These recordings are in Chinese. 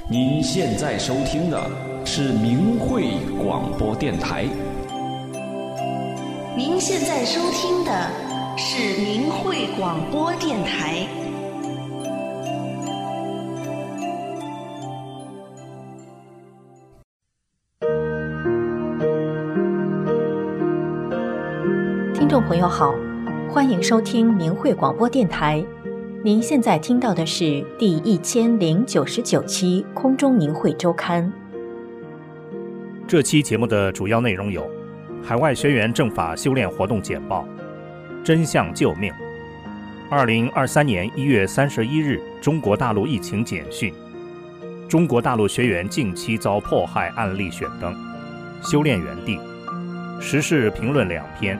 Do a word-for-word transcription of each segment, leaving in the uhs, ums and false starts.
您现在收听的是明慧广播电台。 您现在收听的是明慧广播电台。 听众朋友好，欢迎收听明慧广播电台。您现在听到的是第一千零九十九期空中明慧周刊。 这期节目的主要内容有：海外学员正法修炼活动简报，真相救命。二零二三年一月三十一日，中国大陆疫情简讯，中国大陆学员近期遭迫害案例选登，修炼园地，时事评论两篇。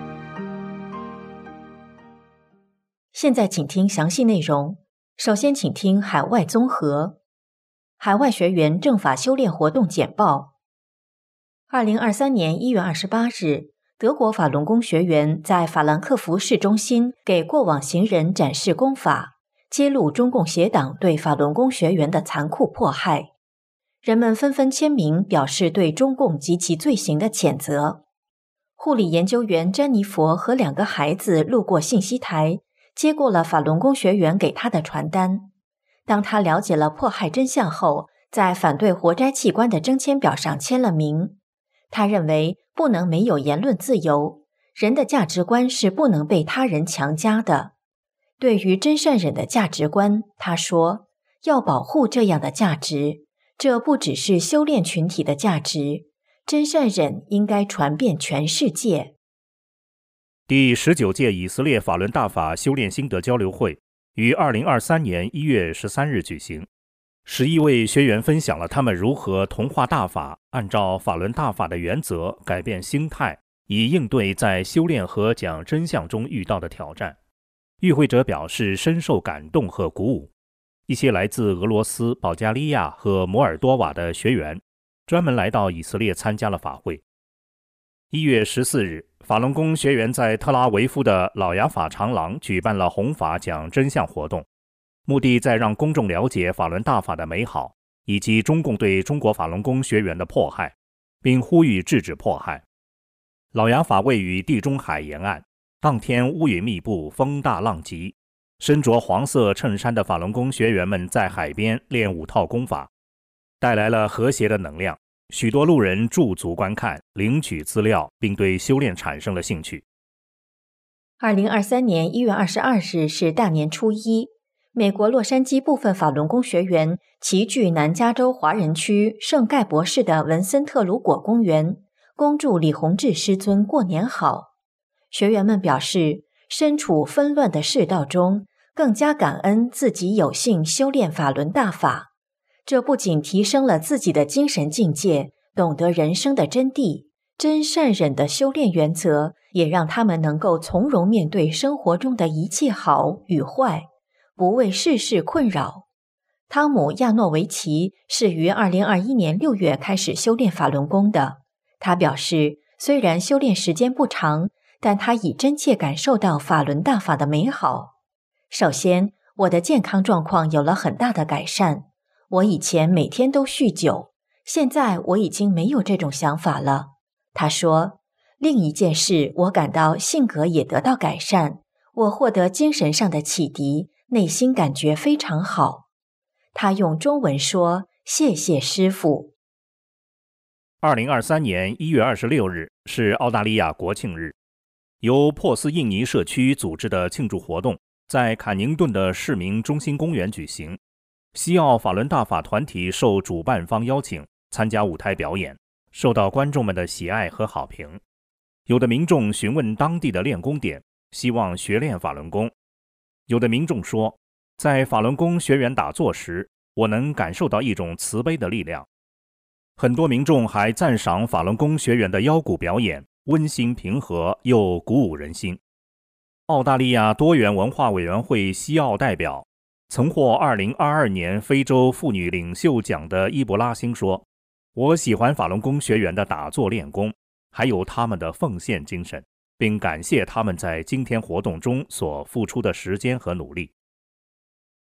现在请听详细内容。首先请听海外综合。海外学员正法修炼活动简报。二零二三年一月二十八日，德国法轮功学员在法兰克福市中心给过往行人展示功法，揭露中共邪党对法轮功学员的残酷迫害。人们纷纷签名表示对中共及其罪行的谴责。护理研究员詹妮佛和两个孩子路过信息台，接过了法轮功学员给他的传单。当他了解了迫害真相后，在反对活摘器官的征签表上签了名。他认为不能没有言论自由，人的价值观是不能被他人强加的。对于真善忍的价值观，他说，要保护这样的价值，这不只是修炼群体的价值，真善忍应该传遍全世界。 第十九届以色列法轮大法修炼心得交流会于二零二三年一月十三日举行。十一位学员分享了他们如何同化大法，按照法轮大法的原则改变心态，以应对在修炼和讲真相中遇到的挑战。与会者表示深受感动和鼓舞。一些来自俄罗斯、保加利亚和摩尔多瓦的学员专门来到以色列参加了法会。一月十四日，法轮功学员在特拉维夫的老雅法长廊举办了弘法讲真相活动，目的在让公众了解法轮大法的美好，以及中共对中国法轮功学员的迫害，并呼吁制止迫害。老雅法位于地中海沿岸，当天乌云密布，风大浪急。身着黄色衬衫的法轮功学员们在海边练五套功法，带来了和谐的能量。许多路人驻足观看，领取资料，并对修炼产生了兴趣。 二零二三年一月二十二日是大年初一，美国洛杉矶部分法轮功学员齐聚南加州华人区圣盖博士的文森特鲁果公园，恭祝李洪志师尊过年好。学员们表示，身处纷乱的世道中，更加感恩自己有幸修炼法轮大法。这不仅提升了自己的精神境界，懂得人生的真谛，真善忍的修炼原则，也让他们能够从容面对生活中的一切好与坏，不为世事困扰。汤姆·亚诺维奇是于二零二一年六月开始修炼法轮功的。他表示，虽然修炼时间不长，但他已真切感受到法轮大法的美好。首先，我的健康状况有了很大的改善。我以前每天都酗酒，现在我已经没有这种想法了。他说，另一件事，我感到性格也得到改善，我获得精神上的启迪，内心感觉非常好。他用中文说，谢谢师父。 二零二三年一月二十六日是澳大利亚国庆日，由珀斯印尼社区组织的庆祝活动在坎宁顿的市民中心公园举行。西澳法轮大法团体受主办方邀请参加舞台表演，受到观众们的喜爱和好评。有的民众询问当地的练功点，希望学练法轮功。有的民众说，在法轮功学员打坐时，我能感受到一种慈悲的力量。很多民众还赞赏法轮功学员的腰鼓表演，温馨平和又鼓舞人心。澳大利亚多元文化委员会西澳代表，曾获二零二二年非洲妇女领袖奖的伊博拉辛说，我喜欢法轮功学员的打坐练功，还有他们的奉献精神，并感谢他们在今天活动中所付出的时间和努力。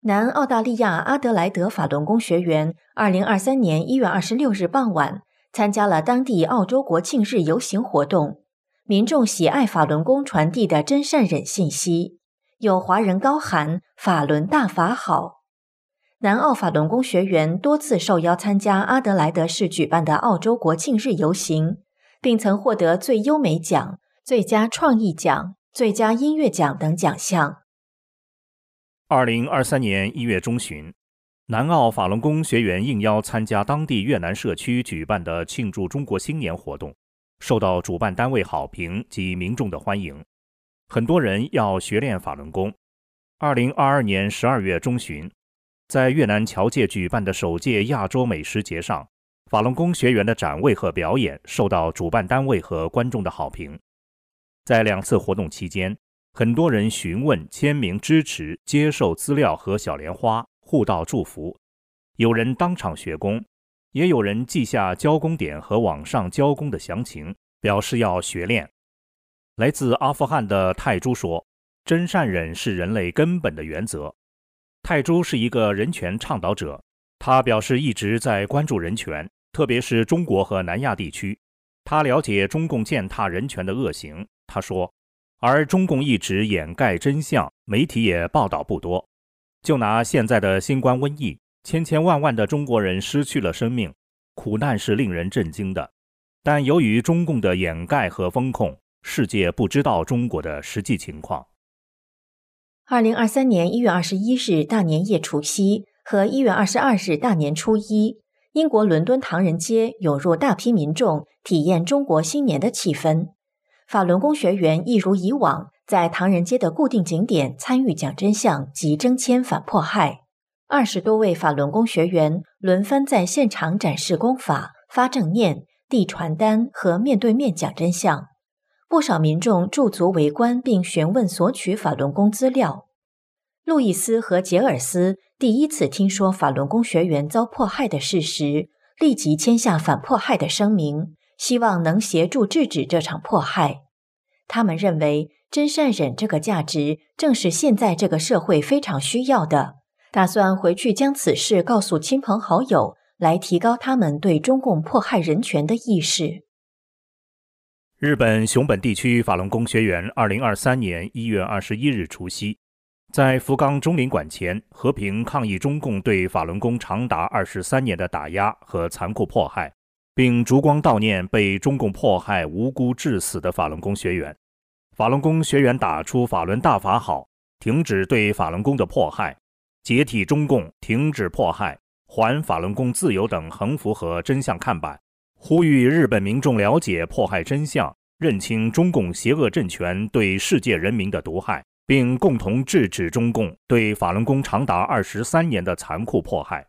南澳大利亚阿德莱德法轮功学员二零二三年一月二十六日傍晚参加了当地澳洲国庆日游行活动，民众喜爱法轮功传递的真善忍信息，有华人高喊法轮大法好。南澳法轮功学员多次受邀参加阿德莱德市举办的澳洲国庆日游行，并曾获得最优美奖、最佳创意奖、最佳音乐奖等奖项。 二零二三年一月中旬，南澳法轮功学员应邀参加当地越南社区举办的庆祝中国新年活动，受到主办单位好评及民众的欢迎。很多人要学练法轮功。二零二二年十二月中旬，在越南侨界举办的首届亚洲美食节上，法轮功学员的展位和表演受到主办单位和观众的好评。在两次活动期间，很多人询问、签名支持、接受资料和小莲花，互道祝福。有人当场学功，也有人记下教功点和网上教功的详情，表示要学练。来自阿富汗的泰珠说，真善忍是人类根本的原则。泰珠是一个人权倡导者，他表示一直在关注人权，特别是中国和南亚地区。他了解中共践踏人权的恶行，他说，而中共一直掩盖真相，媒体也报道不多。就拿现在的新冠瘟疫，千千万万的中国人失去了生命，苦难是令人震惊的。但由于中共的掩盖和封控，世界不知道中国的实际情况。 二零二三年一月二十一日大年夜除夕和一月二十二日大年初一，英国伦敦唐人街涌入大批民众体验中国新年的气氛。法轮功学员一如以往在唐人街的固定景点参与讲真相及征签反迫害。二十多位法轮功学员轮番在现场展示功法、发正念、递传单和面对面讲真相。不少民众驻足围观并询问索取法轮功资料。路易斯和杰尔斯第一次听说法轮功学员遭迫害的事实，立即签下反迫害的声明，希望能协助制止这场迫害。他们认为真善忍这个价值正是现在这个社会非常需要的，打算回去将此事告诉亲朋好友，来提高他们对中共迫害人权的意识。 日本熊本地区法轮功学员二零二三年一月二十一日除夕，在福冈中领馆前和平抗议中共对法轮功长达二十三年的打压和残酷迫害，并烛光悼念被中共迫害无辜致死的法轮功学员。法轮功学员打出法轮大法好，停止对法轮功的迫害，解体中共，停止迫害，还法轮功自由等横幅和真相看板，呼吁日本民众了解迫害真相，认清中共邪恶政权对世界人民的毒害，并共同制止中共对法轮功长达二十三年的残酷迫害。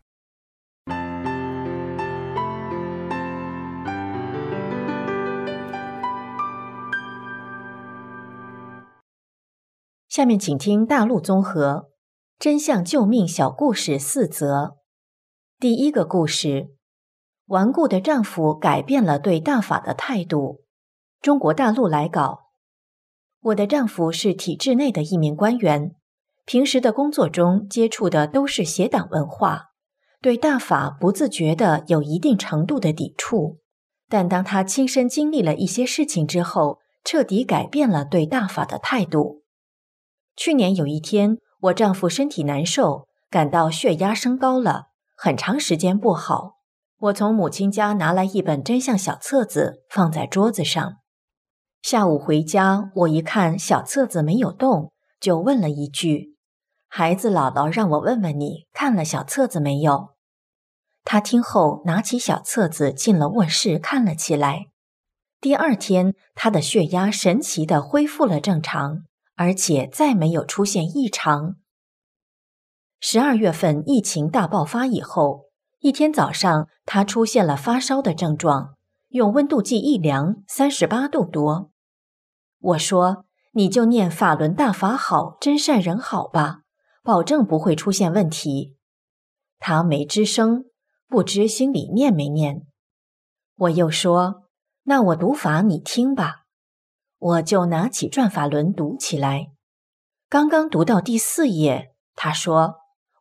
下面请听大陆综合真相救命小故事四则。第一个故事，顽固的丈夫改变了对大法的态度。中国大陆来稿。我的丈夫是体制内的一名官员，平时的工作中接触的都是邪党文化，对大法不自觉地有一定程度的抵触。但当他亲身经历了一些事情之后，彻底改变了对大法的态度。去年有一天，我丈夫身体难受，感到血压升高了，很长时间不好。我从母亲家拿来一本真相小册子，放在桌子上。下午回家，我一看小册子没有动，就问了一句：“孩子姥姥让我问问你，看了小册子没有？”他听后拿起小册子进了卧室看了起来。第二天，他的血压神奇地恢复了正常，而且再没有出现异常。十二月份疫情大爆发以后，一天早上他出现了发烧的症状，用温度计一量，三十八度多。我说：“你就念法轮大法好，真善人好吧，保证不会出现问题。”他没吱声，不知心里念没念。我又说：“那我读法你听吧。”我就拿起转法轮读起来。刚刚读到第四页，他说：“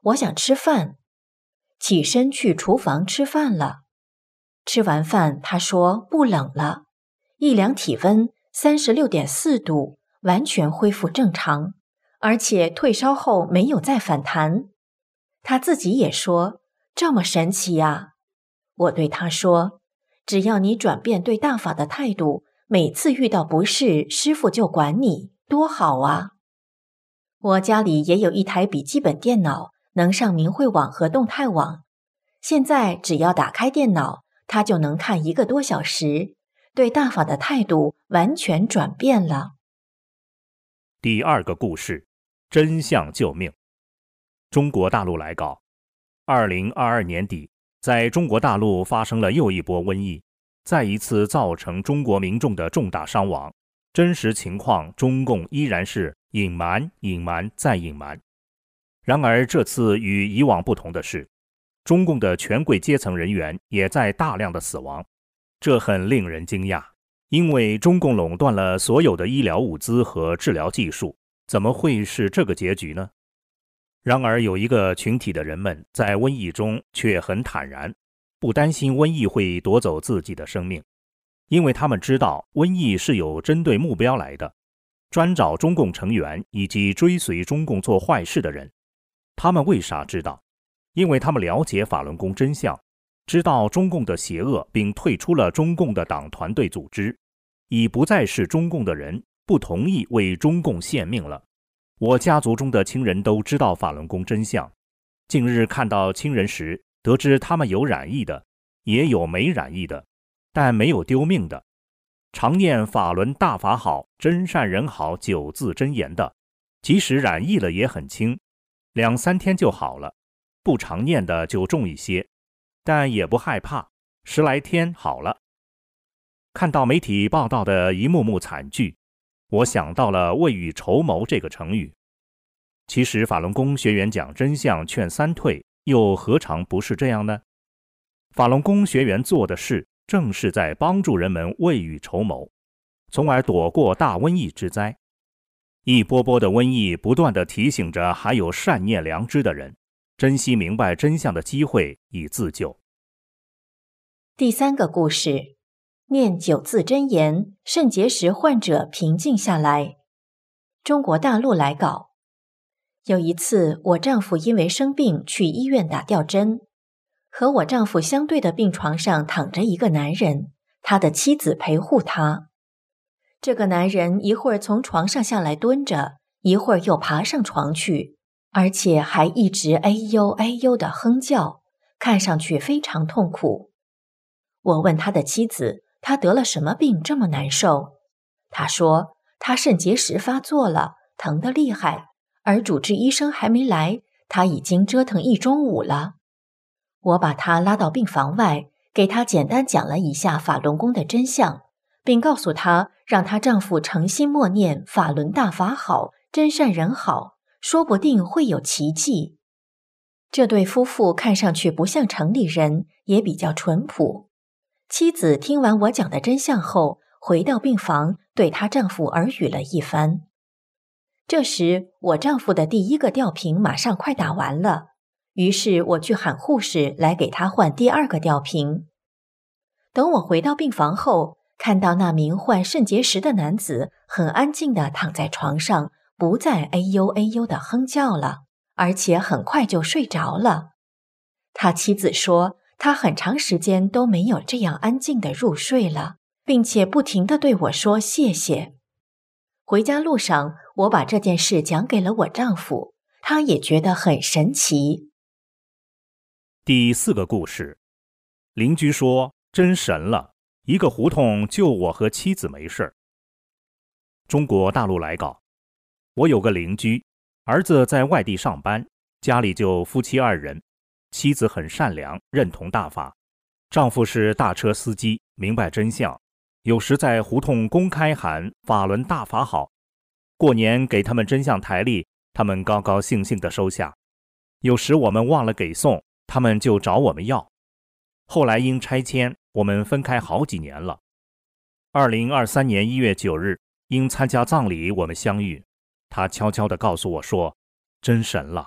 我想吃饭。起身去厨房吃饭了。吃完饭，他说不冷了，一量体温 三十六点四 度，完全恢复正常，而且退烧后没有再反弹。他自己也说，这么神奇呀。我对他说，只要你转变对大法的态度，每次遇到不适，师父就管你，多好啊。我家里也有一台笔记本电脑，能上明慧网和动态网。现在只要打开电脑，它就能看一个多小时，对大法的态度完全转变了。 第二个故事，真相救命。中国大陆来稿，二零二二年底，在中国大陆发生了又一波瘟疫，再一次造成中国民众的重大伤亡。真实情况，中共依然是隐瞒、隐瞒再隐瞒。然而这次与以往不同的是，中共的权贵阶层人员也在大量的死亡，这很令人惊讶，因为中共垄断了所有的医疗物资和治疗技术，怎么会是这个结局呢？然而有一个群体的人们在瘟疫中却很坦然，不担心瘟疫会夺走自己的生命，因为他们知道瘟疫是有针对目标来的，专找中共成员以及追随中共做坏事的人。他们为啥知道？因为他们了解法轮功真相，知道中共的邪恶，并退出了中共的党团队组织，已不再是中共的人，不同意为中共献命了。我家族中的亲人都知道法轮功真相，近日看到亲人时，得知他们有染疫的，也有没染疫的，但没有丢命的。常念法轮大法好，真善人好九字真言的，即使染疫了也很轻，两三天就好了。不常念的就重一些，但也不害怕，十来天好了。看到媒体报道的一幕幕惨剧，我想到了未雨绸缪这个成语。其实法轮功学员讲真相劝三退，又何尝不是这样呢？法轮功学员做的事，正是在帮助人们未雨绸缪，从而躲过大瘟疫之灾。一波波的瘟疫不断地提醒着还有善念良知的人，珍惜明白真相的机会以自救。 第三个故事，念九字真言，肾结石患者平静下来。中国大陆来稿。有一次，我丈夫因为生病去医院打吊针，和我丈夫相对的病床上躺着一个男人，他的妻子陪护他。这个男人一会儿从床上下来蹲着，一会儿又爬上床去，而且还一直哎呦哎呦地哼叫，看上去非常痛苦。我问他的妻子，他得了什么病这么难受？他说，他肾结石发作了，疼得厉害，而主治医生还没来，他已经折腾一中午了。我把他拉到病房外，给他简单讲了一下法轮功的真相，并告诉他，让她丈夫诚心默念法轮大法好，真善人好，说不定会有奇迹。这对夫妇看上去不像城里人，也比较淳朴。妻子听完我讲的真相后，回到病房，对她丈夫耳语了一番。这时，我丈夫的第一个吊瓶马上快打完了，于是我去喊护士来给他换第二个吊瓶。等我回到病房后，看到那名患肾结石的男子很安静地躺在床上，不再哎呦哎呦地哼叫了，而且很快就睡着了。他妻子说，他很长时间都没有这样安静地入睡了，并且不停地对我说谢谢。回家路上，我把这件事讲给了我丈夫，他也觉得很神奇。 第四个故事，邻居说真神了，一个胡同就我和妻子没事。中国大陆来稿。我有个邻居，儿子在外地上班，家里就夫妻二人，妻子很善良，认同大法，丈夫是大车司机，明白真相，有时在胡同公开喊法轮大法好，过年给他们真相台历，他们高高兴兴地收下，有时我们忘了给送，他们就找我们要。后来因拆迁，我们分开好几年了。二零二三年一月九日，因参加葬礼我们相遇，他悄悄地告诉我说，真神了，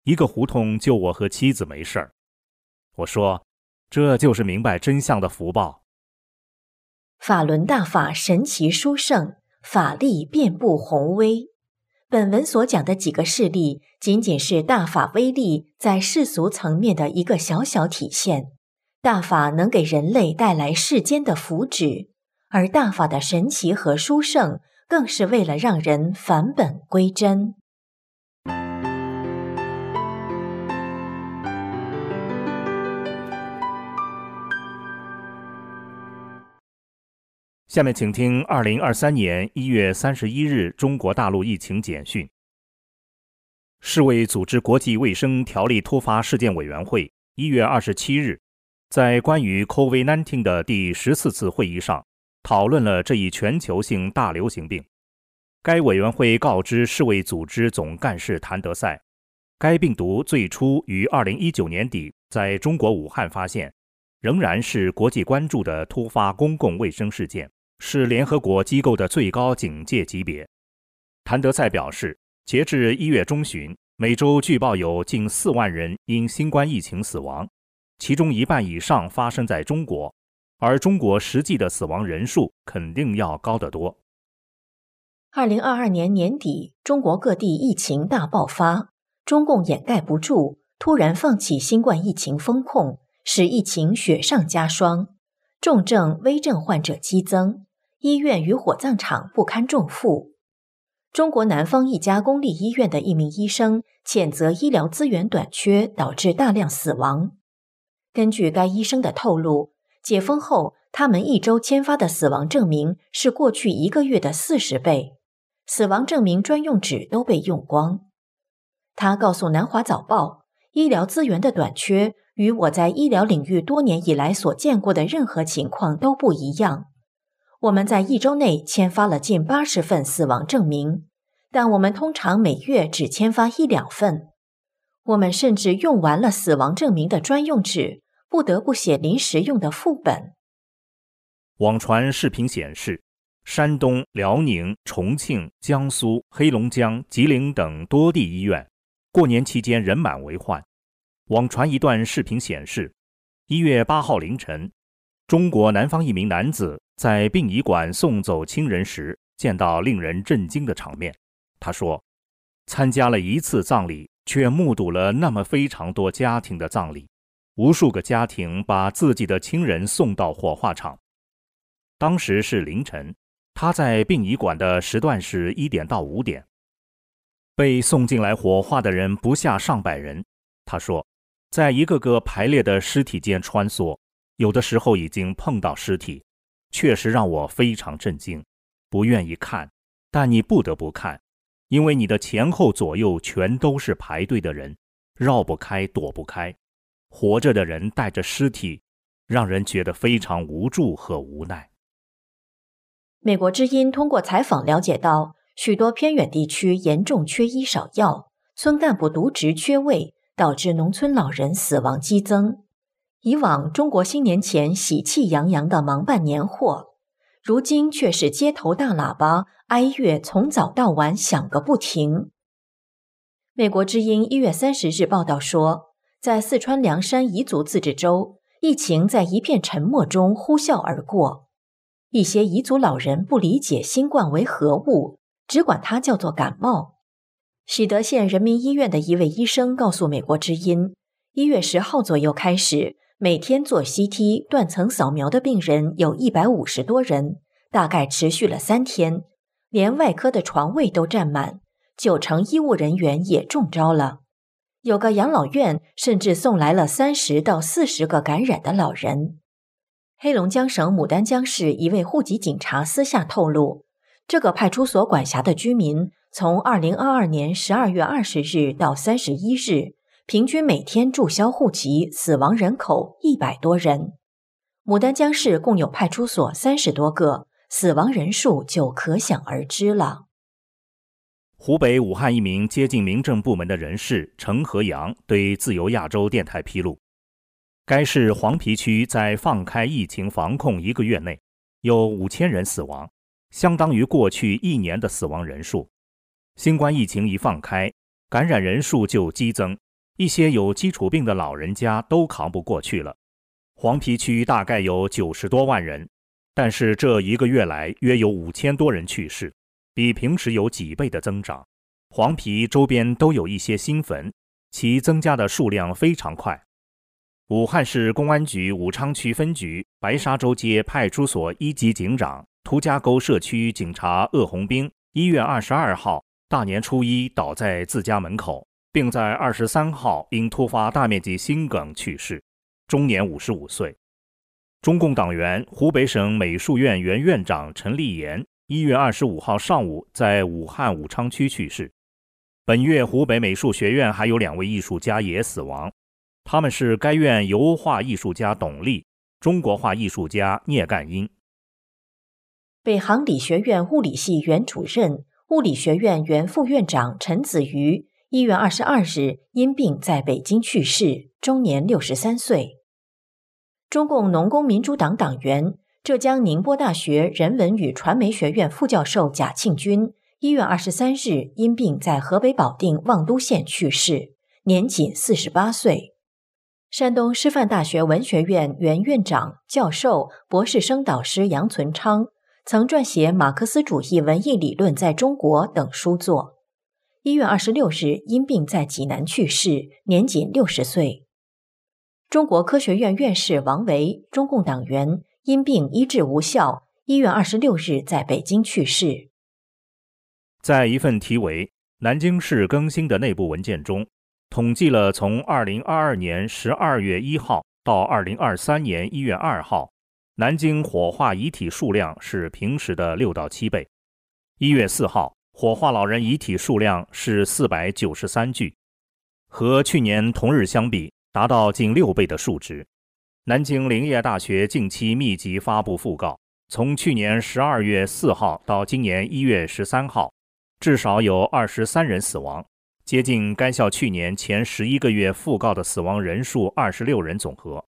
一个胡同救我和妻子没事儿。我说，这就是明白真相的福报。 法轮大法神奇殊胜，法力遍布宏威。本文所讲的几个事例，仅仅是大法威力在世俗层面的一个小小体现。大法能给人类带来世间的福祉，而大法的神奇和殊胜，更是为了让人返本归真。 下面请听二零二三年一月三十一日中国大陆疫情简讯。世卫组织国际卫生条例突发事件委员会一月二十七日在关于 COVID 十九 的第十四次会议上讨论了这一全球性大流行病。该委员会告知世卫组织总干事谭德赛，该病毒最初于二零一九年底在中国武汉发现，仍然是国际关注的突发公共卫生事件，是联合国机构的最高警戒级别。谭德赛表示，截至一月中旬，每周据报有近四万人因新冠疫情死亡，其中一半以上发生在中国，而中国实际的死亡人数肯定要高得多。 二零二二年年底，中国各地疫情大爆发，中共掩盖不住，突然放弃新冠疫情封控，使疫情雪上加霜，重症、危症患者激增，医院与火葬场不堪重负。中国南方一家公立医院的一名医生谴责医疗资源短缺导致大量死亡。根据该医生的透露，解封后他们一周签发的死亡证明是过去一个月的四十倍，死亡证明专用纸都被用光。他告诉南华早报，医疗资源的短缺与我在医疗领域多年以来所见过的任何情况都不一样。我们在一周内签发了近八十份死亡证明，但我们通常每月只签发一两份。我们甚至用完了死亡证明的专用纸，不得不写临时用的副本。 网传视频显示，山东、辽宁、重庆、江苏、黑龙江、吉林等多地医院过年期间人满为患。网传一段视频显示，一月八号凌晨，中国南方一名男子在殡仪馆送走亲人时，见到令人震惊的场面。他说，参加了一次葬礼，却目睹了那么非常多家庭的葬礼，无数个家庭把自己的亲人送到火化场。当时是凌晨，他在殡仪馆的时段是一点到五点。被送进来火化的人不下上百人。他说，在一个个排列的尸体间穿梭，有的时候已经碰到尸体，确实让我非常震惊，不愿意看，但你不得不看，因为你的前后左右全都是排队的人，绕不开，躲不开，活着的人带着尸体，让人觉得非常无助和无奈。 美国之音通过采访了解到，许多偏远地区严重缺医少药，村干部渎职缺位，导致农村老人死亡激增。以往中国新年前喜气洋洋的忙办年货，如今却是街头大喇叭哀乐从早到晚响个不停。美国之音一月三十日报道说，在四川凉山彝族自治州，疫情在一片沉默中呼啸而过。一些彝族老人不理解新冠为何物，只管它叫做感冒。喜德县人民医院的一位医生告诉美国之音，一月十号左右开始，每天做 C T 断层扫描的病人有一百五十多人，大概持续了三天，连外科的床位都占满，九成医务人员也中招了。有个养老院甚至送来了三十到四十个感染的老人。黑龙江省牡丹江市一位户籍警察私下透露，这个派出所管辖的居民从二零二二年十二月二十日到三十一日，平均每天注销户籍死亡人口一百多人。牡丹江市共有派出所三十多个，死亡人数就可想而知了。 湖北武汉一名接近民政部门的人士程和阳对自由亚洲电台披露，该市黄陂区在放开疫情防控一个月内，有五千人死亡，相当于过去一年的死亡人数。新冠疫情一放开，感染人数就激增， 一些有基础病的老人家都扛不过去了。黄陂区大概有九十多万人，但是这一个月来约有五千多人去世，比平时有几倍的增长。黄陂周边都有一些新坟，其增加的数量非常快。武汉市公安局武昌区分局白沙洲街派出所一级警长、涂家沟社区警察鄂红兵一月二十二号大年初一倒在自家门口，并在二十三号因突发大面积心梗去世，终年五十五岁。中共党员、湖北省美术院原院长陈立言一月二十五号上午在武汉武昌区去世。本月湖北美术学院还有两位艺术家也死亡，他们是该院油画艺术家董立、中国画艺术家聂干英。 北航理学院物理系原主任、物理学院原副院长陈子瑜一月二十二日因病在北京去世，终年六十三岁。中共农工民主党党员、浙江宁波大学人文与传媒学院副教授贾庆军一月二十三日因病在河北保定望都县去世，年仅四十八岁。山东师范大学文学院原院长、教授、博士生导师杨存昌曾撰写《马克思主义文艺理论在中国》等书作。一月二十六日因病在济南去世，年仅六十岁。中国科学院院士王维，中共党员，因病医治无效，一月二十六日在北京去世。 在一份题为《南京市更新》的内部文件中，统计了从二零二二年十二月一号到二零二三年一月二号，南京火化遗体数量是平时的六到七倍。一月四号，火化老人遗体数量是四百九十三具，和去年同日相比，达到近六倍的数值。南京林业大学近期密集发布讣告，从去年十二月四号到今年一月十三号，至少有二十三人死亡，接近该校去年前十一个月讣告的死亡人数二十六人总和。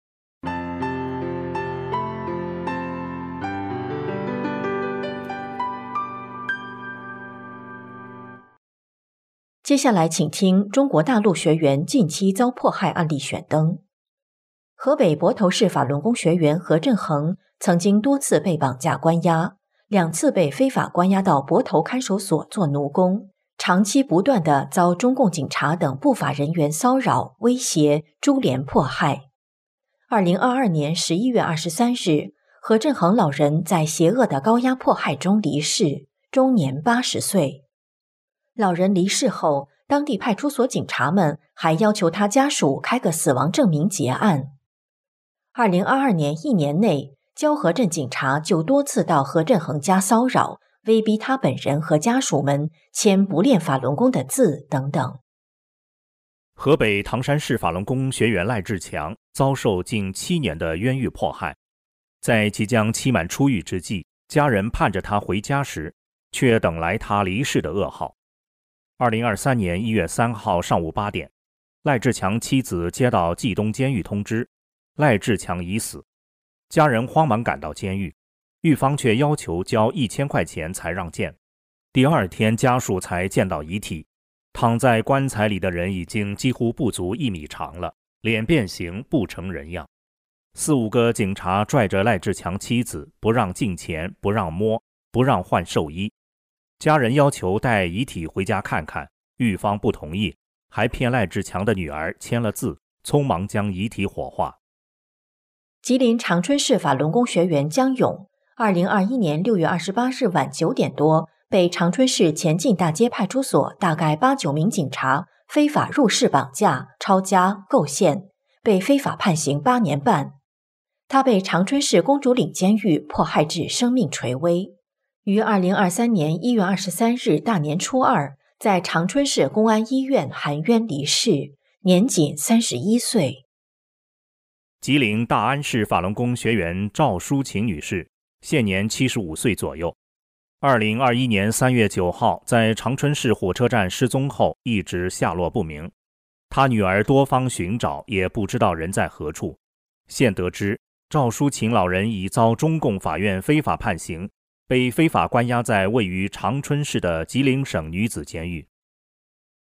接下来请听中国大陆学员近期遭迫害案例选登。河北泊头市法轮功学员何振恒曾经多次被绑架关押，两次被非法关押到泊头看守所做奴工，长期不断地遭中共警察等不法人员骚扰、威胁、株连迫害。二零二二年十一月二十三日，何振恒老人在邪恶的高压迫害中离世，终年八十岁。老人离世后，当地派出所警察们还要求他家属开个死亡证明结案。二零二二年一年内，蛟河镇警察就多次到何振恒家骚扰、威逼他本人和家属们签不练法轮功的字等等。 河北唐山市法轮功学员赖志强遭受近七年的冤狱迫害，在即将期满出狱之际，家人盼着他回家时，却等来他离世的噩耗。二零二三年一月三号上午八点，赖志强妻子接到冀东监狱通知，赖志强已死。家人慌忙赶到监狱，狱方却要求交一千块钱才让见。第二天家属才见到遗体，躺在棺材里的人已经几乎不足一米长了，脸变形，不成人样。四五个警察拽着赖志强妻子，不让进前，不让摸，不让换寿衣。家人要求带遗体回家看看，狱方不同意，还骗赖志强的女儿签了字，匆忙将遗体火化。 吉林长春市法轮功学员江勇，二零二一年六月二十八日晚九点多，被长春市前进大街派出所大概八九名警察非法入室绑架、抄家、构陷，被非法判刑八年半。他被长春市公主岭监狱迫害至生命垂危。于二零二三年一月二十三日大年初二，在长春市公安医院含冤离世，年仅三十一岁。 吉林大安市法轮功学员赵淑琴女士，现年七十五岁左右。二零二一年三月九号，在长春市火车站失踪后，一直下落不明。她女儿多方寻找，也不知道人在何处。现得知，赵淑琴老人已遭中共法院非法判刑，被非法关押在位于长春市的吉林省女子监狱。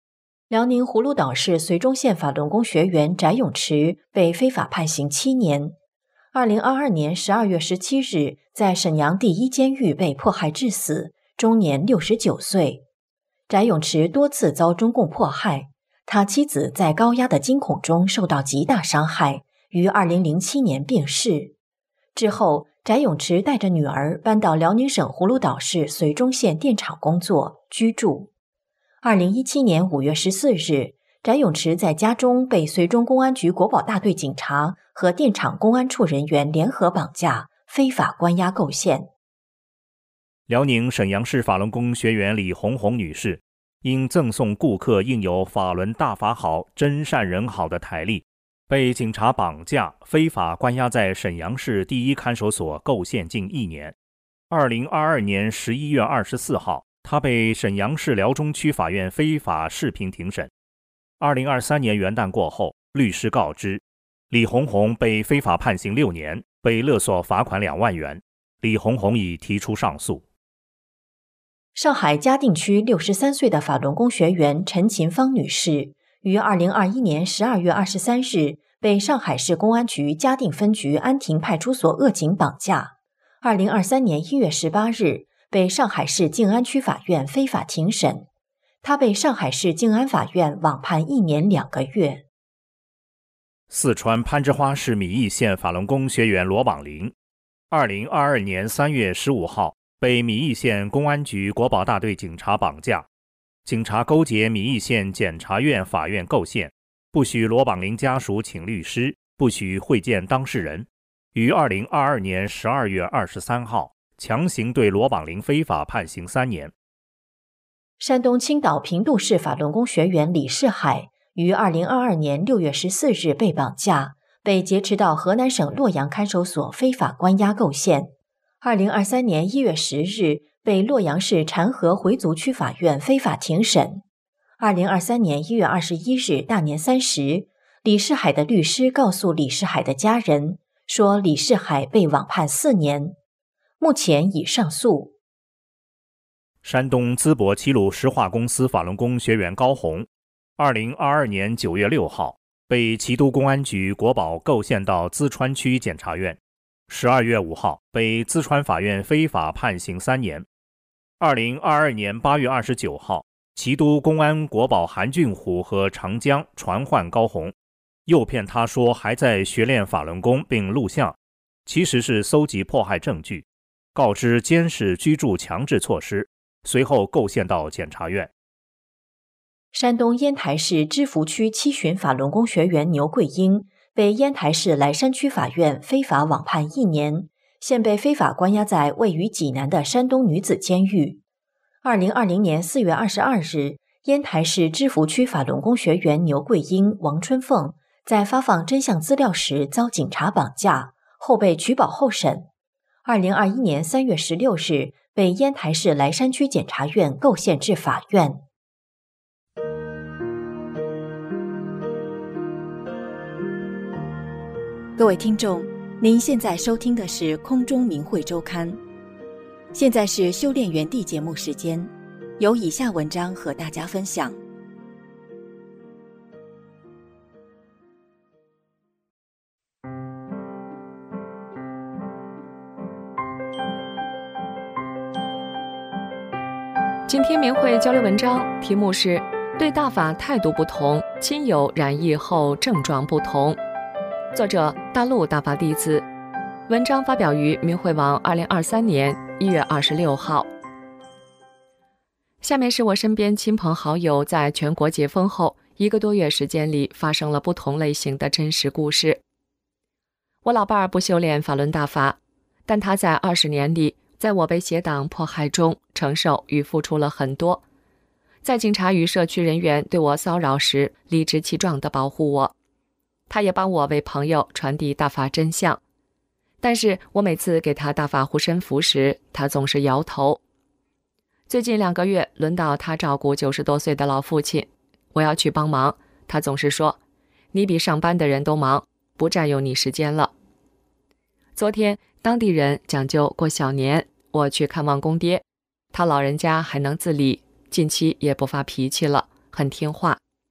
辽宁葫芦岛市绥中县法轮功学员翟永池被非法判刑七年。二零二二年十二月十七日，在沈阳第一监狱被迫害致死，终年六十九岁。翟永池多次遭中共迫害，他妻子在高压的惊恐中受到极大伤害，于二零零七年病逝。之后，翟永池带着女儿搬到辽宁省葫芦岛市绥中县电厂工作居住。二零一七年五月十四日，翟永池在家中被绥中公安局国保大队警察和电厂公安处人员联合绑架，非法关押构陷。 辽宁沈阳市法轮功学员李红红女士，因赠送顾客印有法轮大法好、真善人好的台历，被警察绑架，非法关押在沈阳市第一看守所构陷近一年。二零二二年十一月二十四号，她被沈阳市辽中区法院非法视频庭审。二零二三年元旦过后，律师告知，李红红被非法判刑六年，被勒索罚款两万元。李红红已提出上诉。 上海嘉定区六十三岁的法轮功学员陈琴芳女士，于二零二一年十二月二十三日被上海市公安局嘉定分局安亭派出所恶警绑架。二零二三年一月十八日，被上海市静安区法院非法庭审，她被上海市静安法院网判一年两个月。 四川攀枝花市米易县法轮功学员罗榜林，二零二二年三月十五号被米易县公安局国保大队警察绑架，警察勾结米易县检察院法院构陷，不许罗榜林家属请律师，不许会见当事人，于二零二二年十二月二十三号强行对罗榜林非法判刑三年。 山东青岛平度市法轮功学员李世海于二零二二年六月十四日被绑架，被劫持到河南省洛阳看守所非法关押构陷。二零二三年一月十日被洛阳市禅河回族区法院非法庭审。二零二三年一月二十一日大年三十，李世海的律师告诉李世海的家人说，李世海被网判四年，目前已上诉。 山东淄博齐鲁石化公司法轮功学员高红，二零二二年九月六号被齐都公安局国保构陷到淄川区检察院，十二月五号被淄川法院非法判刑三年。二零二二年八月二十九号，齐都公安国保韩俊虎和长江传唤高红，诱骗他说还在学练法轮功并录像，其实是搜集迫害证据，告知监视居住强制措施，随后构陷到检察院。 山东烟台市芝罘区七旬法轮功学员牛桂英被烟台市莱山区法院非法网判一年，现被非法关押在位于济南的山东女子监狱。二零二零年四月二十二日，烟台市芝罘区法轮功学员牛桂英、王春凤在发放真相资料时遭警察绑架，后被取保候审。二零二一年三月十六日，被烟台市莱山区检察院构陷至法院。各位听众，您现在收听的是空中明慧周刊，现在是修炼园地节目时间，有以下文章和大家分享。 今天明慧交流文章题目是对大法态度不同，亲友染疫后症状不同，作者大陆大法弟子，文章发表于明慧网二零二三年一月二十六号。下面是我身边亲朋好友在全国解封后一个多月时间里发生了不同类型的真实故事。我老伴儿不修炼法轮大法，但他在二十年里在我被邪党迫害中承受与付出了很多，在警察与社区人员对我骚扰时理直气壮地保护我，他也帮我为朋友传递大法真相，但是我每次给他大法护身符时，他总是摇头。最近两个月轮到他照顾九十多岁的老父亲，我要去帮忙，他总是说，你比上班的人都忙，不占用你时间了。昨天当地人讲究过小年，我去看望公爹，他老人家还能自理，近期也不发脾气了，很听话，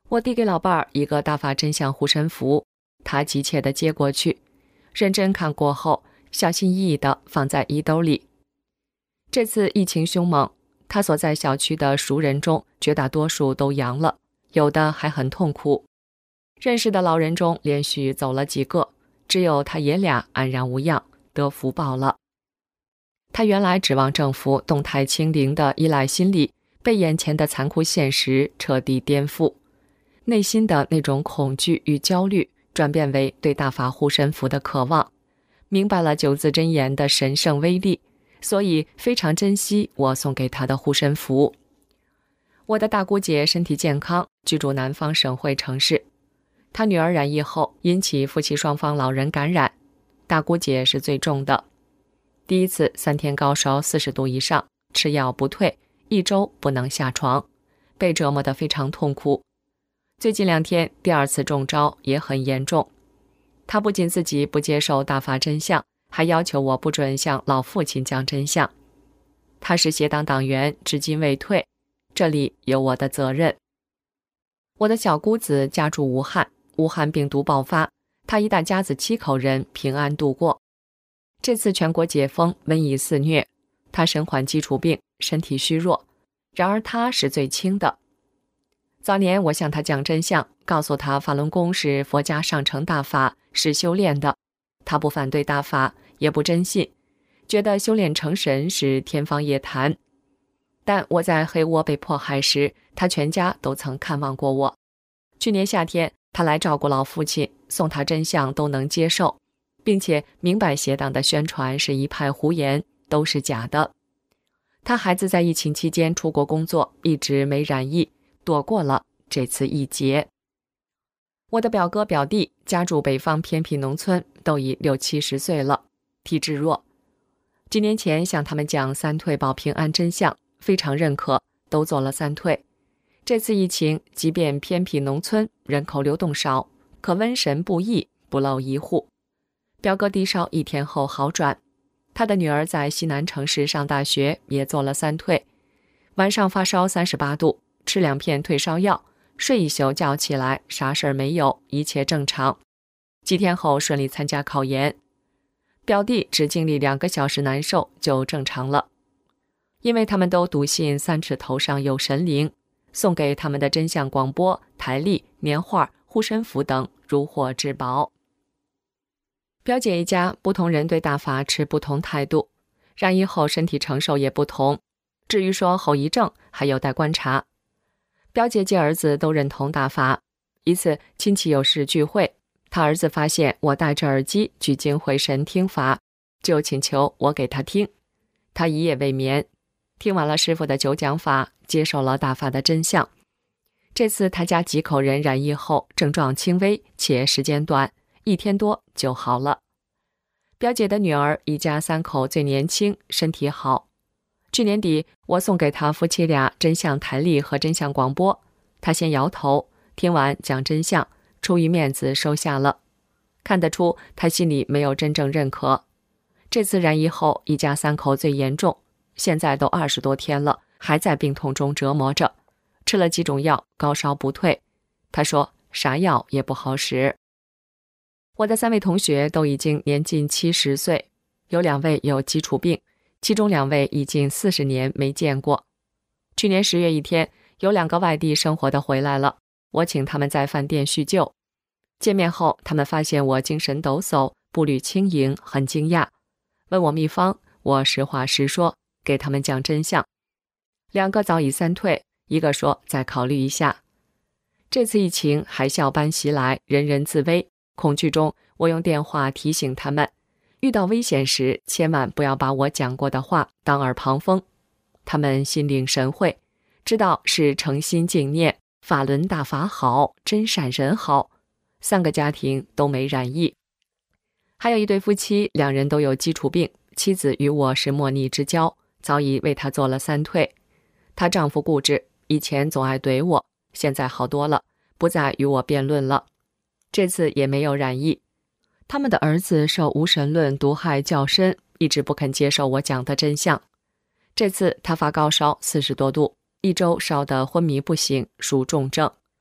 我递给老伴儿一个大法真相护身符，他急切地接过去，认真看过后，小心翼翼地放在衣兜里。这次疫情凶猛，他所在小区的熟人中绝大多数都阳了，有的还很痛苦。认识的老人中连续走了几个，只有他爷俩安然无恙，得福报了。他原来指望政府动态清零的依赖心理被眼前的残酷现实彻底颠覆，内心的那种恐惧与焦虑转变为对大法护身符的渴望，明白了九字真言的神圣威力，所以非常珍惜我送给他的护身符。我的大姑姐身体健康，居住南方省会城市。她女儿染疫后引起夫妻双方老人感染，大姑姐是最重的。第一次三天高烧四十度以上，吃药不退，一周不能下床，被折磨得非常痛苦。最近两天第二次中招也很严重。她不仅自己不接受大法真相，还要求我不准向老父亲讲真相。他是协党党员，至今未退，这里有我的责任。我的小姑子家住武汉，武汉病毒爆发，她一大家子七口人平安度过。这次全国解封，瘟疫肆虐，她身患基础病，身体虚弱，然而她是最轻的。早年我向她讲真相，告诉她法轮功是佛家上乘大法，是修炼的。她不反对大法，也不真信，觉得修炼成神是天方夜谭。但我在黑窝被迫害时，她全家都曾看望过我。去年夏天，她来照顾老父亲，送她真相都能接受，并且明白邪党的宣传是一派胡言，都是假的。她孩子在疫情期间出国工作，一直没染疫，躲过了这次疫劫。我的表哥表弟家住北方偏僻农村，都已六七十岁了，体质弱。几年前向他们讲三退保平安真相，非常认可，都做了三退。这次疫情，即便偏僻农村人口流动少，可瘟神不易，不漏一户。表哥低烧一天后好转，他的女儿在西南城市上大学，也做了三退。晚上发烧三十八度，吃两片退烧药，睡一宿觉起来，啥事儿没有，一切正常。几天后顺利参加考研。表弟只经历两个小时难受就正常了。因为他们都笃信三尺头上有神灵，送给他们的真相广播、台历、年画、护身符等如获至宝。表姐一家不同人对大法持不同态度，染疫后身体承受也不同，至于说后遗症还有待观察。表姐及儿子都认同大法。一次亲戚有事聚会，他儿子发现我戴着耳机聚精会神听法，就请求我给他听。他一夜未眠，听完了师父的九讲法，接受了大法的真相。这次他家几口人染疫后症状轻微且时间短，一天多就好了。表姐的女儿一家三口最年轻，身体好。去年底我送给他夫妻俩真相台历和真相广播，他先摇头，听完讲真相，出于面子收下了。看得出他心里没有真正认可。这次染疫后一家三口最严重，现在都二十多天了，还在病痛中折磨着，吃了几种药，高烧不退。他说啥药也不好使。我的三位同学都已经年近七十岁，有两位有基础病，其中两位已经四十年没见过。去年十月一天，有两个外地生活的回来了，我请他们在饭店叙旧。见面后，他们发现我精神抖擞，步履轻盈，很惊讶，问我秘方，我实话实说，给他们讲真相。两个早已三退，一个说再考虑一下。这次疫情海啸般袭来，人人自危，恐惧中，我用电话提醒他们，遇到危险时，千万不要把我讲过的话当耳旁风。他们心领神会，知道是诚心敬念，法轮大法好，真善人好。三个家庭都没染疫。还有一对夫妻，两人都有基础病，妻子与我是莫逆之交，早已为他做了三退。她丈夫固执，以前总爱怼我，现在好多了，不再与我辩论了。这次也没有染疫。他们的儿子受无神论毒害较深，一直不肯接受我讲的真相。这次他发高烧四十多度，一周烧得昏迷不醒，属重症。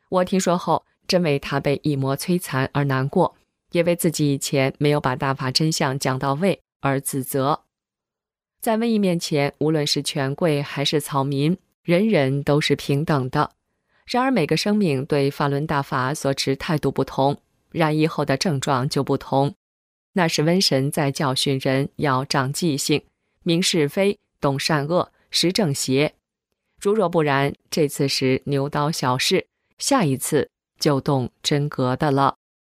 我听说后，真为他被一魔摧残而难过，也为自己以前没有把大法真相讲到位而自责。在瘟疫面前，无论是权贵还是草民，人人都是平等的。然而每个生命对法轮大法所持态度不同，染疫后的症状就不同。那是瘟神在教训人要长记性，明是非，懂善恶，识正邪。如若不然，这次是牛刀小试，下一次就动真格的了。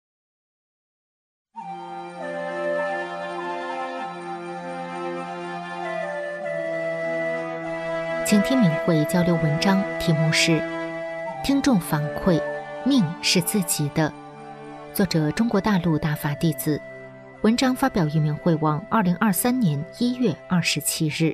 请听明慧交流文章，题目是听众反馈，命是自己的，作者中国大陆大法弟子，文章发表于明慧网二零二三年一月二十七日。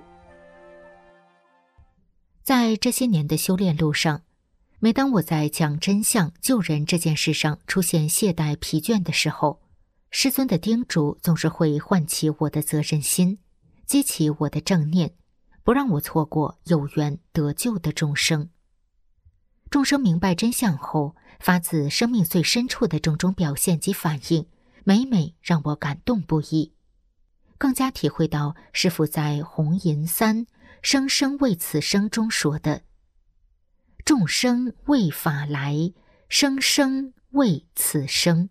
在这些年的修炼路上，每当我在讲真相救人这件事上出现懈怠疲倦的时候，师尊的叮嘱总是会唤起我的责任心，激起我的正念，不让我错过有缘得救的众生。众生明白真相后，发自生命最深处的种种表现及反应，每每让我感动不已，更加体会到师父在红银三生生为此生中说的：众生为法来，生生为此生。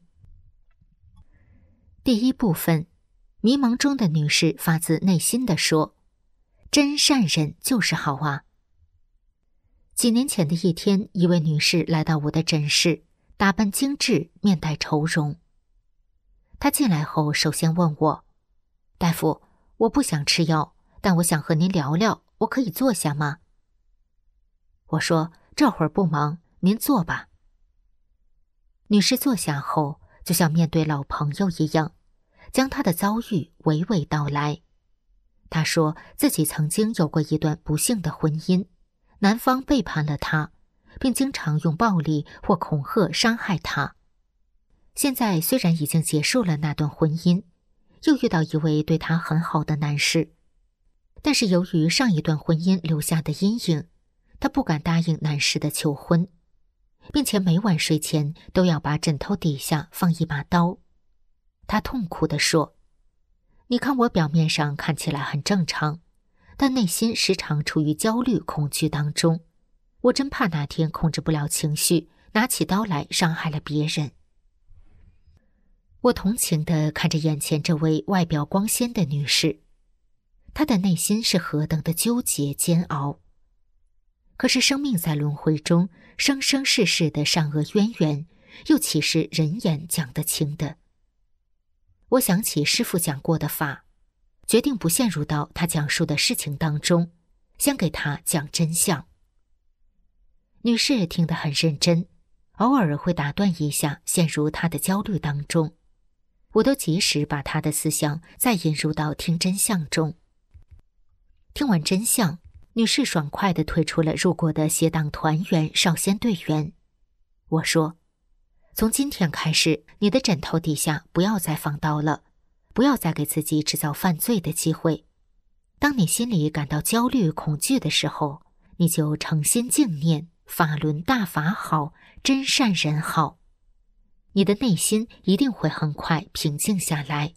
第一部分，迷蒙中的女士发自内心地说：真善人就是好啊。几年前的一天，一位女士来到我的诊室，打扮精致，面带愁容。她进来后首先问我：大夫，我不想吃药，但我想和您聊聊，我可以坐下吗？我说：这会儿不忙，您坐吧。女士坐下后，就像面对老朋友一样，将她的遭遇娓娓道来。她说自己曾经有过一段不幸的婚姻，男方背叛了她，并经常用暴力或恐吓伤害她。现在虽然已经结束了那段婚姻，又遇到一位对她很好的男士，但是由于上一段婚姻留下的阴影，她不敢答应男士的求婚，并且每晚睡前都要把枕头底下放一把刀。她痛苦地说：你看我表面上看起来很正常，但内心时常处于焦虑恐惧当中，我真怕哪天控制不了情绪，拿起刀来伤害了别人。我同情地看着眼前这位外表光鲜的女士，她的内心是何等的纠结煎熬。可是生命在轮回中生生世世的善恶渊源，又岂是人言讲得清的？我想起师父讲过的法，决定不陷入到他讲述的事情当中，先给他讲真相。女士听得很认真，偶尔会打断一下，陷入她的焦虑当中，我都及时把她的思想再引入到听真相中。听完真相，女士爽快地退出了入过的邪党团员少先队员。我说：从今天开始，你的枕头底下不要再放刀了，不要再给自己制造犯罪的机会。当你心里感到焦虑恐惧的时候，你就诚心静念法轮大法好，真善人好，你的内心一定会很快平静下来。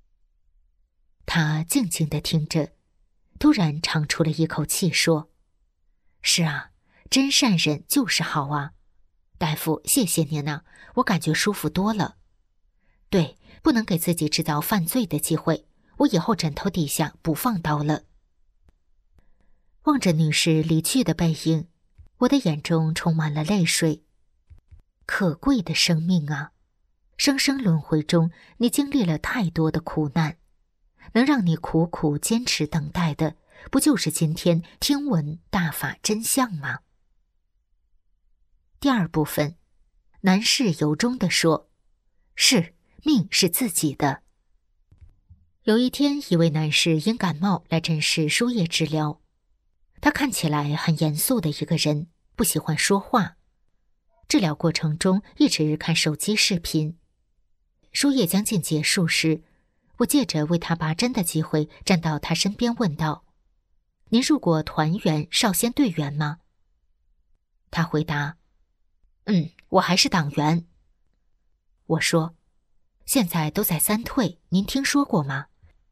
他静静地听着，突然长出了一口气说：是啊，真善人就是好啊，大夫，谢谢您啊，我感觉舒服多了。对，不能给自己制造犯罪的机会，我以后枕头底下不放刀了。望着女士离去的背影，我的眼中充满了泪水。可贵的生命啊，生生轮回中你经历了太多的苦难，能让你苦苦坚持等待的，不就是今天听闻大法真相吗？第二部分，男士由衷地说：是，命是自己的。有一天，一位男士因感冒来诊室输液治疗，他看起来很严肃的一个人，不喜欢说话。治疗过程中一直看手机视频。输液将近结束时，我借着为他拔针的机会站到他身边问道：您入过团员少先队员吗？他回答：嗯， 我还是党员。我说，现在都在三退，您听说过吗？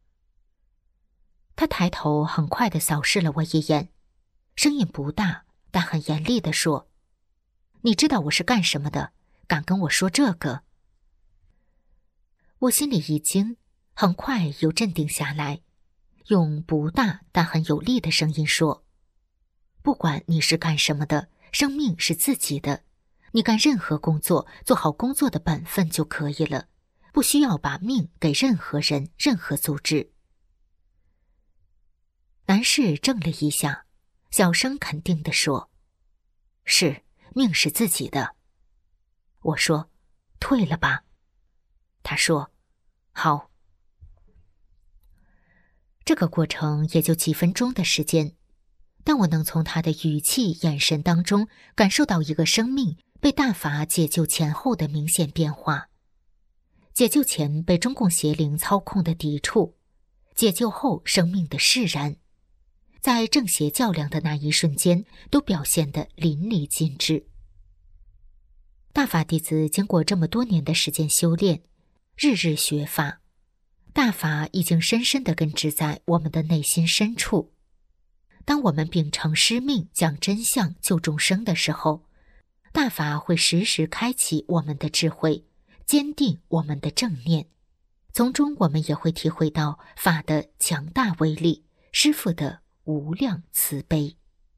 他抬头很快地扫视了我一眼，声音不大，但很严厉地说，你知道我是干什么的，敢跟我说这个？我心里一惊，很快又镇定下来，用不大但很有力的声音说，不管你是干什么的，生命是自己的，你干任何工作，做好工作的本分就可以了，不需要把命给任何人、任何组织。男士怔了一下，小声肯定地说，是，命是自己的。我说，退了吧。他说，好。这个过程也就几分钟的时间，但我能从他的语气、眼神当中感受到一个生命被大法解救前后的明显变化。解救前被中共邪灵操控的抵触，解救后生命的释然，在正邪较量的那一瞬间都表现得淋漓尽致。大法弟子经过这么多年的时间修炼，日日学法，大法已经深深地根植在我们的内心深处。当我们秉承师命，讲真相救众生的时候，大法会时时开启我们的智慧，坚定我们的正念，从中我们也会体会到法的强大威力，师父的无量慈悲。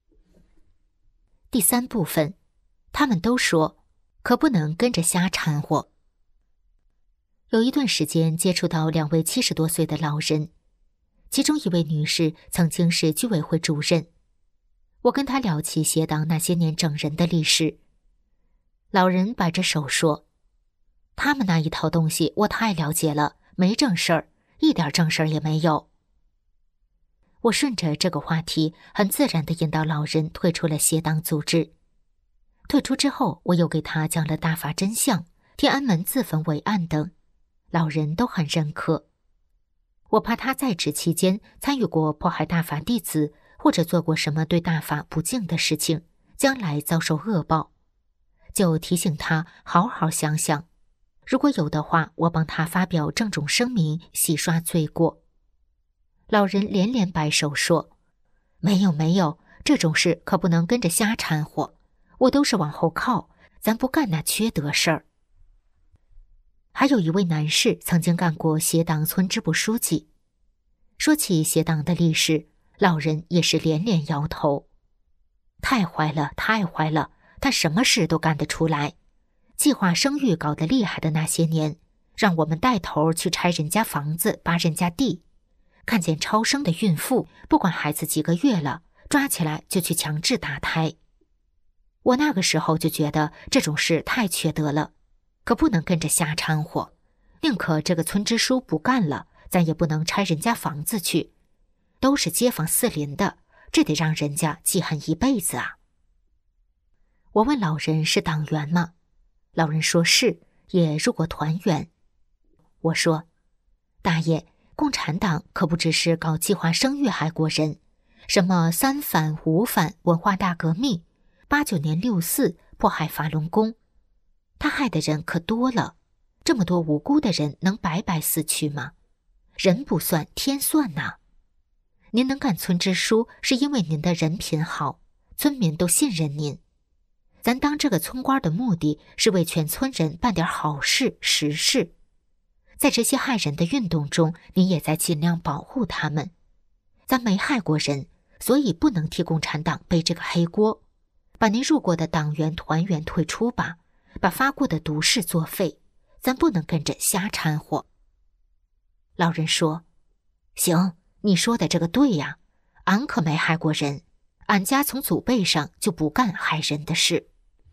第三部分，他们都说，可不能跟着瞎掺和。有一段时间接触到两位七十多岁的老人，其中一位女士曾经是居委会主任。我跟她聊起邪党那些年整人的历史，老人摆着手说，他们那一套东西我太了解了，没正事儿，一点正事儿也没有。我顺着这个话题，很自然地引导老人退出了邪党组织。退出之后，我又给他讲了大法真相、天安门自焚伟案等，老人都很认可。我怕他在职期间参与过迫害大法弟子，或者做过什么对大法不敬的事情，将来遭受恶报，就提醒他好好想想，如果有的话，我帮他发表郑重声明，洗刷罪过。老人连连摆手说，没有没有，这种事可不能跟着瞎掺和，我都是往后靠，咱不干那缺德事儿。还有一位男士曾经干过邪党村支部书记，说起邪党的历史，老人也是连连摇头，太坏了太坏了，他什么事都干得出来。计划生育搞得厉害的那些年，让我们带头去拆人家房子，扒人家地，看见超生的孕妇，不管孩子几个月了，抓起来就去强制打胎。我那个时候就觉得这种事太缺德了，可不能跟着瞎掺和，宁可这个村支书不干了，咱也不能拆人家房子去，都是街坊四邻的，这得让人家记恨一辈子啊。我问老人是党员吗？老人说是，也入过团员。我说，大爷，共产党可不只是搞计划生育害国人，什么三反五反文化大革命，八九年六四迫害法轮功，他害的人可多了，这么多无辜的人能白白死去吗？人不算天算呐。您能干村支书是因为您的人品好，村民都信任您。咱当这个村官的目的是为全村人办点好事实事，在这些害人的运动中，您也在尽量保护他们。咱没害过人，所以不能替共产党背这个黑锅。把您入过的党员团员退出吧，把发过的毒誓作废，咱不能跟着瞎掺和。老人说，行，你说的这个对呀，俺可没害过人，俺家从祖辈上就不干害人的事。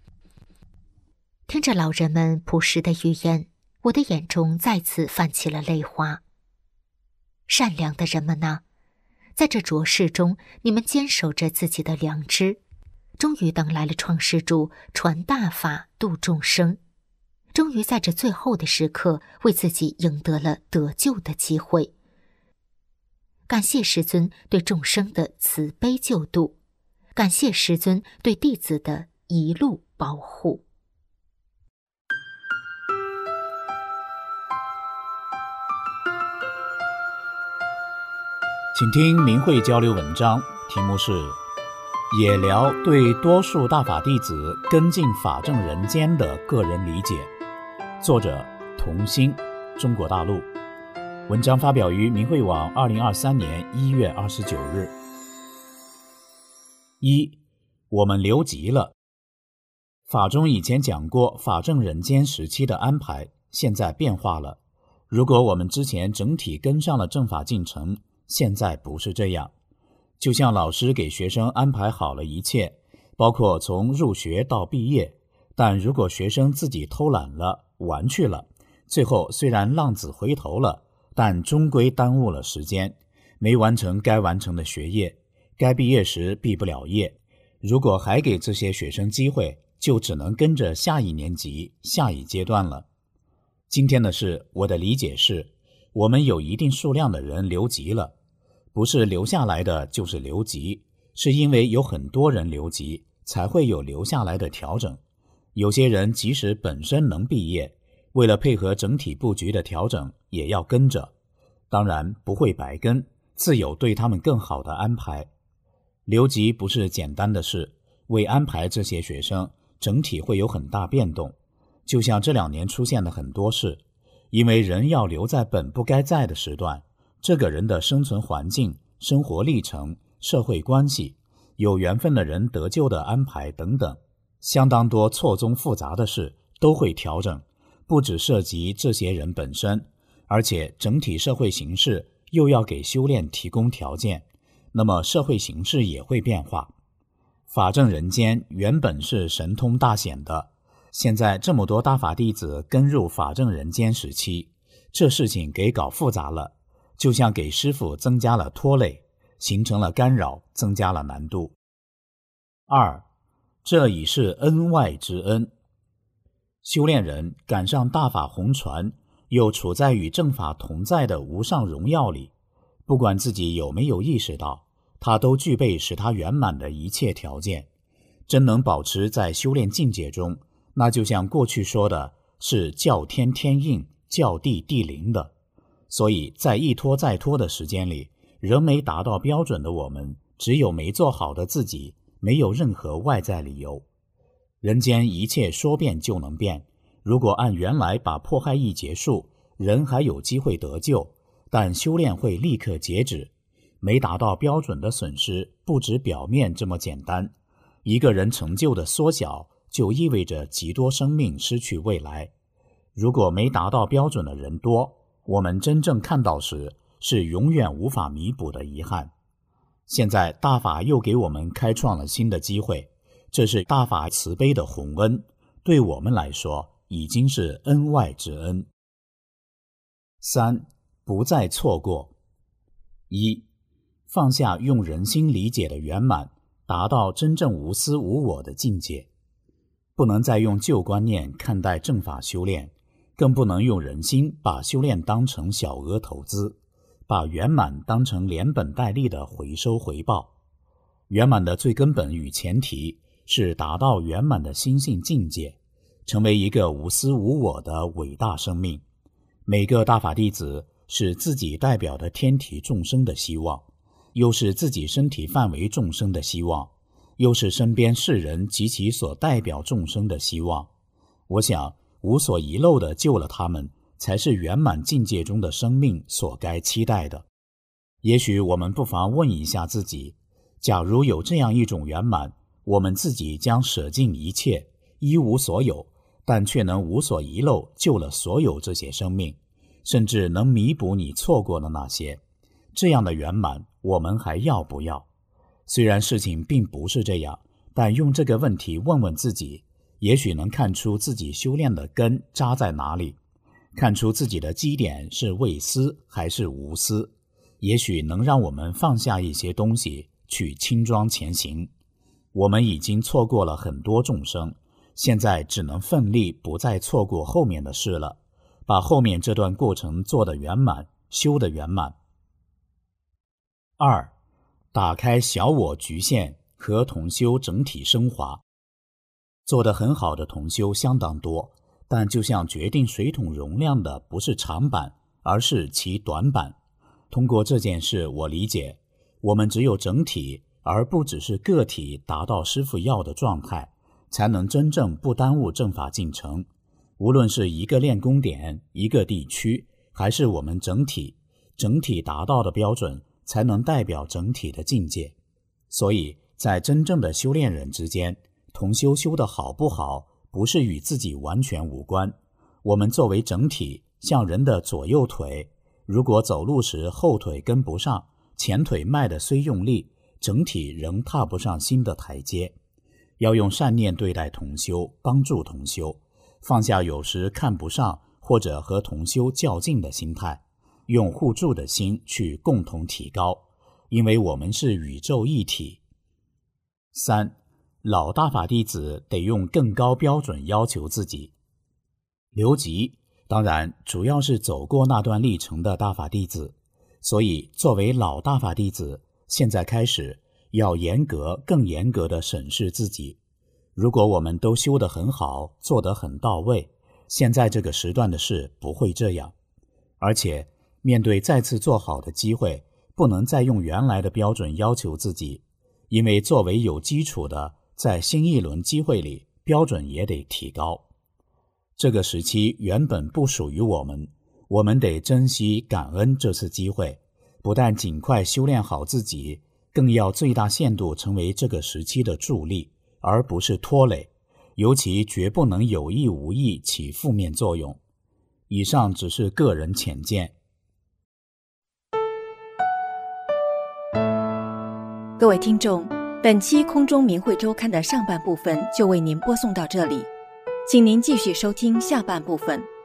听着老人们朴实的语言，我的眼中再次泛起了泪花。善良的人们啊，在这浊世中，你们坚守着自己的良知，终于等来了创世主传大法度众生，终于在这最后的时刻为自己赢得了得救的机会。感谢师尊对众生的慈悲救度，感谢师尊对弟子的一路保护。 请听明慧交流文章，题目是野聊对多数大法弟子跟进法正人间的个人理解，作者童心，中国大陆。文章发表于明慧网二零二三年一月二十九日。一，我们留级了。法中以前讲过法正人间时期的安排，现在变化了。如果我们之前整体跟上了正法进程，现在不是这样。就像老师给学生安排好了一切，包括从入学到毕业，但如果学生自己偷懒了，玩去了，最后虽然浪子回头了，但终归耽误了时间，没完成该完成的学业，该毕业时毕不了业。如果还给这些学生机会，就只能跟着下一年级、下一阶段了。今天的事，我的理解是，我们有一定数量的人留级了，不是留下来的就是留级，是因为有很多人留级，才会有留下来的调整。有些人即使本身能毕业，为了配合整体布局的调整，也要跟着。当然不会白跟，自有对他们更好的安排。留级不是简单的事，为安排这些学生，整体会有很大变动。就像这两年出现的很多事，因为人要留在本不该在的时段，这个人的生存环境、生活历程、社会关系、有缘分的人得救的安排等等，相当多错综复杂的事都会调整，不只涉及这些人本身，而且整体社会形势又要给修炼提供条件，那么社会形势也会变化。法正人间原本是神通大显的，现在这么多大法弟子跟入法正人间时期，这事情给搞复杂了，就像给师父增加了拖累，形成了干扰，增加了难度。二，这已是恩外之恩。修炼人赶上大法红传，又处在与正法同在的无上荣耀里，不管自己有没有意识到，他都具备使他圆满的一切条件。真能保持在修炼境界中，那就像过去说的，是教天天应，教地地灵的。所以在一拖再拖的时间里，仍没达到标准的我们，只有没做好的自己，没有任何外在理由。人间一切说变就能变，如果按原来把迫害一结束，人还有机会得救，但修炼会立刻截止。没达到标准的损失不止表面这么简单，一个人成就的缩小，就意味着极多生命失去未来。如果没达到标准的人多，我们真正看到时，是永远无法弥补的遗憾。现在大法又给我们开创了新的机会，这是大法慈悲的宏恩，对我们来说已经是恩外之恩。三，不再错过。一，放下用人心理解的圆满，达到真正无私无我的境界。不能再用旧观念看待正法修炼，更不能用人心把修炼当成小额投资，把圆满当成连本带利的回收回报。圆满的最根本与前提是达到圆满的心性境界，成为一个无私无我的伟大生命。每个大法弟子是自己代表的天体众生的希望，又是自己身体范围众生的希望，又是身边世人及其所代表众生的希望。我想无所遗漏地救了他们，才是圆满境界中的生命所该期待的。也许我们不妨问一下自己，假如有这样一种圆满，我们自己将舍尽一切，一无所有，但却能无所遗漏救了所有这些生命，甚至能弥补你错过的那些，这样的圆满我们还要不要？虽然事情并不是这样，但用这个问题问问自己，也许能看出自己修炼的根扎在哪里，看出自己的基点是为私还是无私，也许能让我们放下一些东西，去轻装前行。我们已经错过了很多众生，现在只能奋力不再错过后面的事了，把后面这段过程做得圆满，修得圆满。二，打开小我局限和同修整体升华。做得很好的同修相当多，但就像决定水桶容量的不是长板，而是其短板。 通过这件事，我理解，我们只有整体，而不只是个体达到师父要的状态，才能真正不耽误正法进程。无论是一个练功点、一个地区，还是我们整体，整体达到的标准，才能代表整体的境界。所以，在真正的修炼人之间，同修修得好不好，不是与自己完全无关。我们作为整体，像人的左右腿，如果走路时后腿跟不上，前腿迈得虽用力，整体仍踏不上新的台阶。要用善念对待同修，帮助同修，放下有时看不上或者和同修较劲的心态，用互助的心去共同提高，因为我们是宇宙一体。三，老大法弟子得用更高标准要求自己。留级当然主要是走过那段历程的大法弟子，所以作为老大法弟子，现在开始要严格更严格地审视自己。如果我们都修得很好，做得很到位，现在这个时段的事不会这样。而且面对再次做好的机会，不能再用原来的标准要求自己，因为作为有基础的，在新一轮机会里，标准也得提高。这个时期原本不属于我们，我们得珍惜感恩这次机会，不但尽快修炼好自己，更要最大限度成为这个时期的助力，而不是拖累，尤其绝不能有意无意起负面作用。以上只是个人浅见。 各位听众，本期空中明慧周刊的上半部分就为您播送到这里，请您继续收听下半部分。